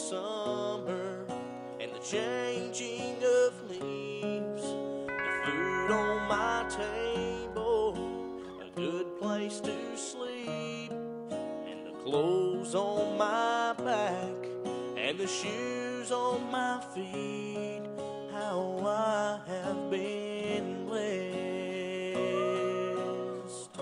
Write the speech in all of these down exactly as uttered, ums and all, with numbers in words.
summer and the changing of leaves, the food on my table, a good place to sleep, and the clothes on my back and the shoes on my feet, how I have been blessed.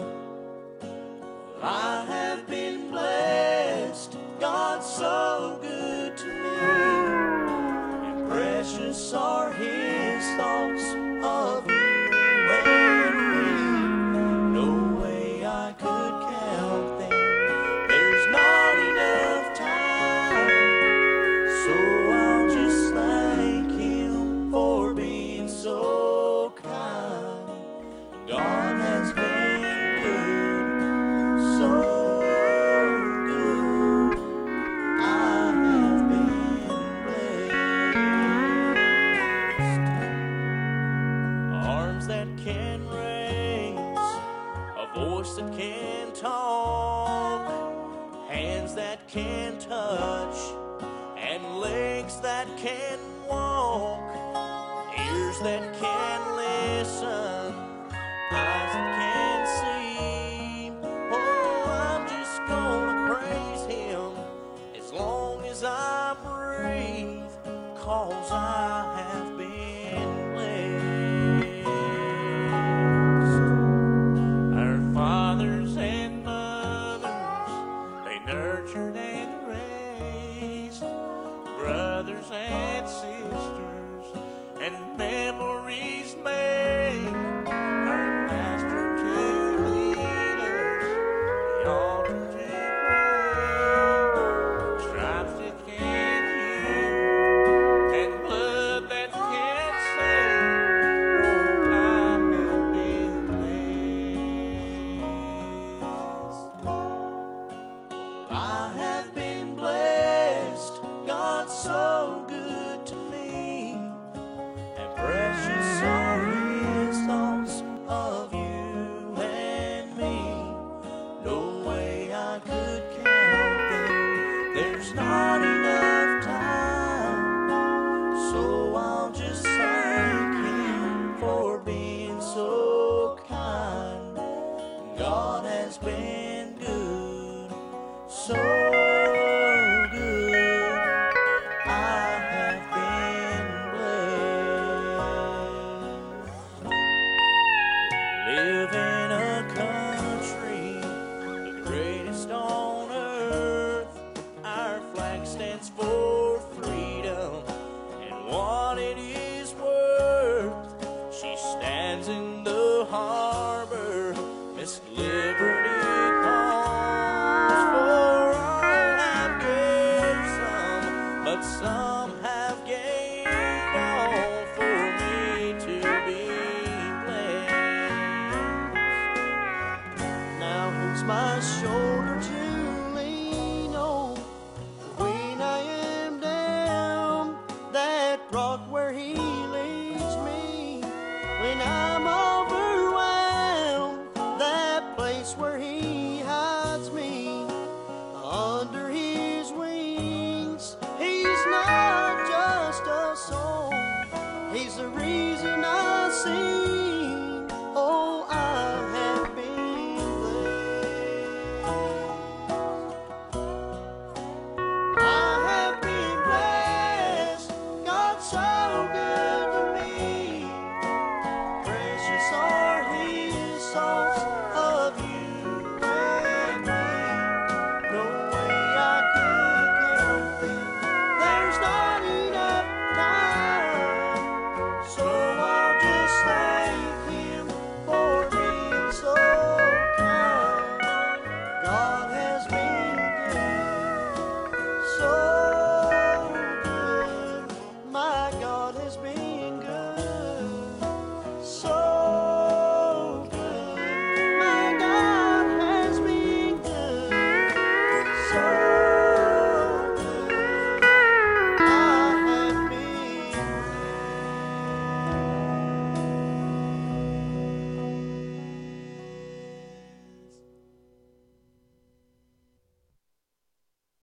I have been blessed, God's so good to me, and precious are His thoughts of you and me. No way I could count them, there's not enough time, so I'll just thank Him for being so kind. God has been good, so good. I have been blessed. Arms that can raise, a voice that can talk, hands that can touch, and legs that can walk, ears that can listen, eyes that can see. Oh, I'm just gonna praise Him as long as I breathe, 'cause I have been blessed. Our fathers and mothers, they nurtured and raised, brothers and sisters, and memories made. Our pastor to leaders, the altar to pray, stripes that can heal, and blood that can save. Oh, I have been blessed. I have been blessed, God's so good to me, and precious are His thoughts of you and me. No way I could count them, there's not enough time, so I'll just thank Him for being so kind. God has been good, so good. I have been blessed. Live in a country, the greatest on earth. Our flag stands for freedom and what it is worth. She stands in the harbor, Miss Liberty calls. For all have gave some, but some have gave all for me to be blessed. Now who's my shoulder to lean on when I am down, that rock